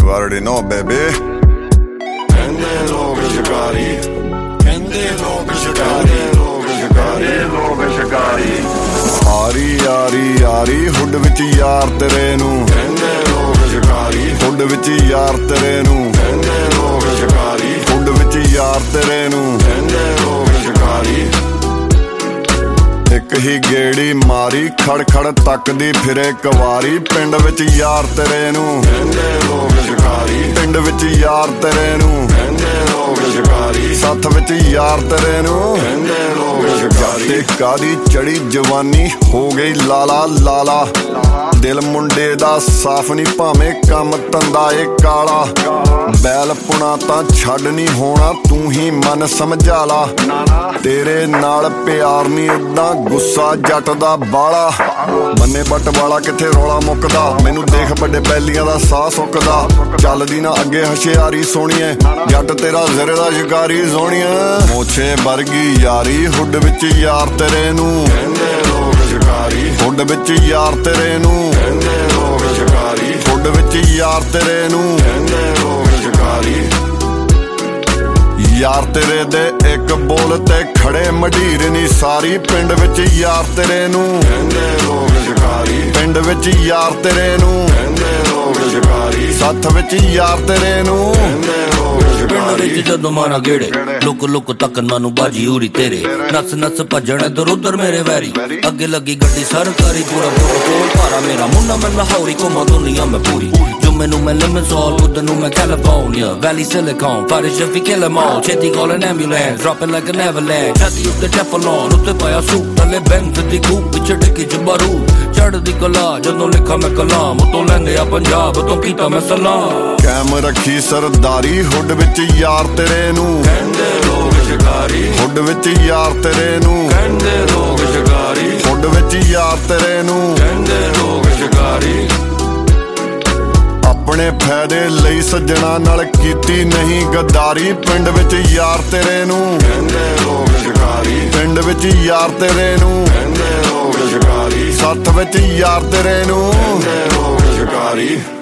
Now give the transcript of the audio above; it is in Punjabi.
already know, baby. ਕਹਿੰਦੇ ਲੋਕ ਸ਼ਿਕਾਰੀ, ਕਹਿੰਦੇ ਲੋਕ ਸ਼ਿਕਾਰੀ, ਲੋਕ ਸ਼ਿਕਾਰੀ, ਲੋਕ ਸ਼ਿਕਾਰੀ। ਆਰੀ ਆਰੀ ਆਰੀ ਹੁੱਡ ਵਿੱਚ ਯਾਰ ਤੇਰੇ ਨੂੰ, ਕਹਿੰਦੇ ਲੋਕ ਸ਼ਿਕਾਰੀ, ਹੁੱਡ ਵਿੱਚ ਯਾਰ ਤੇਰੇ ਨੂੰ, ਕਹਿੰਦੇ ਲੋਕ ਸ਼ਿਕਾਰੀ, ਹੁੱਡ ਵਿੱਚ ਯਾਰ ਤੇਰੇ ਨੂੰ, ਕਹਿੰਦੇ ਲੋਕ ਸ਼ਿਕਾਰੀ। ਇੱਕ ਹੀ ਗੇੜੀ ਮਾਰੀ ਖੜ ਖੜ ਤੱਕਦੀ ਫਿਰੇ ਕਵਾਰੀ, ਪਿੰਡ ਵਿੱਚ ਯਾਰ ਤੇਰੇ ਨੂੰ, ਕਹਿੰਦੇ ਲੋਕ ਸ਼ਿਕਾਰੀ, ਪਿੰਡ ਵਿੱਚ ਯਾਰ ਤੇਰੇ ਨੂੰ, ਕਹਿੰਦੇ ਲੋਕ ਸ਼ਿਕਾਰੀ, ਸੱਥ ਵਿੱਚ ਯਾਰ ਤੇਰੇ ਨੂੰ, ਕਹਿੰਦੇ ਲੋਕ ਸ਼ਿਕਾਰੀ। ਤੇ ਕਾਦੀ ਚੜੀ ਜਵਾਨੀ ਹੋ ਗਈ ਲਾਲਾ ਲਾਲਾ, ਦਿਲ ਮੁੰਡੇ ਦਾ ਸਾਫ਼ ਨਹੀਂ ਭਾਵੇਂ ਕੰਮ ਧੰਦਾ ਏ ਕਾਲਾ, ਬੈਲ ਪੁਣਾ ਤਾਂ ਛੱਡ ਨਹੀਂ ਹੋਣਾ ਤੂੰ ਹੀ ਮਨ ਸਮਝਾ ਲਾ, ਤੇਰੇ ਨਾਲ ਪਿਆਰ ਨਹੀਂ ਏਦਾਂ ਗੁੱਸਾ ਜੱਟ ਦਾ ਬਾਲਾ, ਬੰਨੇ ਬੱਟ ਵਾਲਾ ਕਿੱਥੇ ਰੌਲਾ ਮੁੱਕਦਾ, ਮੈਨੂੰ ਦੇਖ ਵੱਡੇ ਬੈਲੀਆਂ ਦਾ ਸਾਹ ਸੁੱਕਦਾ, ਚੱਲਦੀ ਨਾ ਅੱਗੇ ਹਸ਼ਿਆਰੀ ਸੋਹਣੀਏ, ਜੱਟ ਤੇਰਾ ਜ਼ਰੇ ਦਾ ਸ਼ਿਕਾਰੀ ਸੋਹਣੀਏ, ਮੋਛੇ ਵਰਗੀ ਯਾਰੀ ਹੁੱਡ ਵਿੱਚ ਯਾਰ ਤੇਰੇ ਨੂੰ, ਕਹਿੰਦੇ ਲੋਕ ਸ਼ਿਕਾਰੀ, ਹੁੱਡ ਵਿੱਚ ਯਾਰ ਤੇਰੇ ਨੂੰ, ਕਹਿੰਦੇ ਲੋਕ ਸ਼ਿਕਾਰੀ, ਹੁੱਡ ਵਿੱਚ ਯਾਰ ਤੇਰੇ ਨੂੰ, ਕਹਿੰਦੇ ਲੋਕ ਸ਼ਿਕਾਰੀ। ਯਾਰ ਤੇਰੇ ਦੇ ਇੱਕ ਬੋਲ ਤੇ ਖੜੇ ਮਢੀਰ ਨੀ ਸਾਰੀ, ਪਿੰਡ ਵਿੱਚ ਯਾਰ ਤੇਰੇ ਨੂੰ, ਕਹਿੰਦੇ ਲੋਕ ਸ਼ਿਕਾਰੀ, ਪਿੰਡ ਵਿੱਚ ਯਾਰ ਤੇਰੇ ਨੂੰ, ਕਹਿੰਦੇ ਲੋਕ ਸ਼ਿਕਾਰੀ, ਸੱਥ ਵਿੱਚ ਯਾਰ ਤੇਰੇ ਨੂੰ, ਕਹਿੰਦੇ ਲੋਕ ਪਿੰਡ ਸ਼ਿਕਾਰੀ। ਵਿੱਚ ਜਦੋਂ ਮਾਰਾ ਗੇੜੇ ਲੁੱਕ ਲੁੱਕ ਤੱਕਣ ਮੈਨੂੰ ਬਾਜੀ ਉਰੀ ਤੇਰੇ, ਨੱਸ ਨੱਸ ਭੱਜਣ ਇੱਧਰ ਉੱਧਰ ਮੇਰੇ ਵੈਰੀ, ਅੱਗੇ ਲੱਗੀ ਗੱਡੀ ਸਰਕਾਰੀ, ਪੂਰਾ ਕੋਲ ਭਾਰਾ ਮੇਰਾ ਮੁੰਡਾ ਮੈਂ ਲਾਹੌਰੀ ਘੁੰਮਾ ਦੁਨੀਆ ਮੈਂ ਪੂਰੀ, ਜੁਮੇ ਨੂੰ ਮੈਂ ਲਿਮਜ਼ੋਲ, ਬੁੱਧ ਨੂੰ ਮੈਂ ਕੈਲੀਫੋਰਨੀਆ, ਵੈਲੀ ਸਿਲਿਕਨ, ਫਾਰਿਸ਼ ਵੀ ਕਿਲ em all, ਛੇਤੀ call an ambulance, dropping like an avalanche, ਛਾਤੀ ਉੱਤੇ ਟੈਫਲੌਨ, ਉੱਤੇ ਪਾਇਆ ਸੂਟ, ਥੱਲੇ ਬੈਂਕ ਦੀ ਕੂਪ, ਪਿੱਛੇ ਡਿੱਗੀ ਚ ਬਾਰੂਦ, ਚੜ੍ਹਦੀ ਕਲਾ ਜਦੋਂ ਲਿਖਾਂ ਮੈਂ ਕਲਾਮ, ਉਤੋਂ ਲੈਂਦੇ ਆ ਪੰਜਾਬ ਤੋਂ ਕੀਤਾ ਮੈਂ ਸਲਾਮ, ਕੈਮ ਰੱਖੀ ਸਰਦਾਰੀ ਹੁੱਡ ਵਿੱਚ ਯਾਰ ਤੇਰੇ ਨੂੰ, ਕਹਿੰਦੇ ਲੋਕ ਸ਼ਿਕਾਰੀ, ਹੁੱਡ ਵਿੱਚ ਯਾਰ ਤੇਰੇ ਨੂੰ, ਕਹਿੰਦੇ ਲੋਕ ਸ਼ਿਕਾਰੀ, ਹੁੱਡ ਵਿੱਚ ਯਾਰ ਤੇਰੇ ਨੂੰ, ਕਹਿੰਦੇ ਲੋਕ ਸ਼ਿਕਾਰੀ। ਆਪਣੇ ਫਾਇਦੇ ਲਈ ਸੱਜਣਾ ਨਾਲ ਕੀਤੀ ਨਹੀਂ ਗੱਦਾਰੀ, ਪਿੰਡ ਵਿੱਚ ਯਾਰ ਤੇਰੇ ਨੂੰ, ਕਹਿੰਦੇ ਲੋਕ ਸ਼ਿਕਾਰੀ, ਪਿੰਡ ਵਿੱਚ ਯਾਰ ਤੇਰੇ ਨੂੰ, ਕਹਿੰਦੇ ਲੋਕ ਸ਼ਿਕਾਰੀ, ਸੱਥ ਵਿੱਚ ਯਾਰ ਤੇਰੇ ਨੂੰ, ਕਹਿੰਦੇ ਲੋਕ ਸ਼ਿਕਾਰੀ।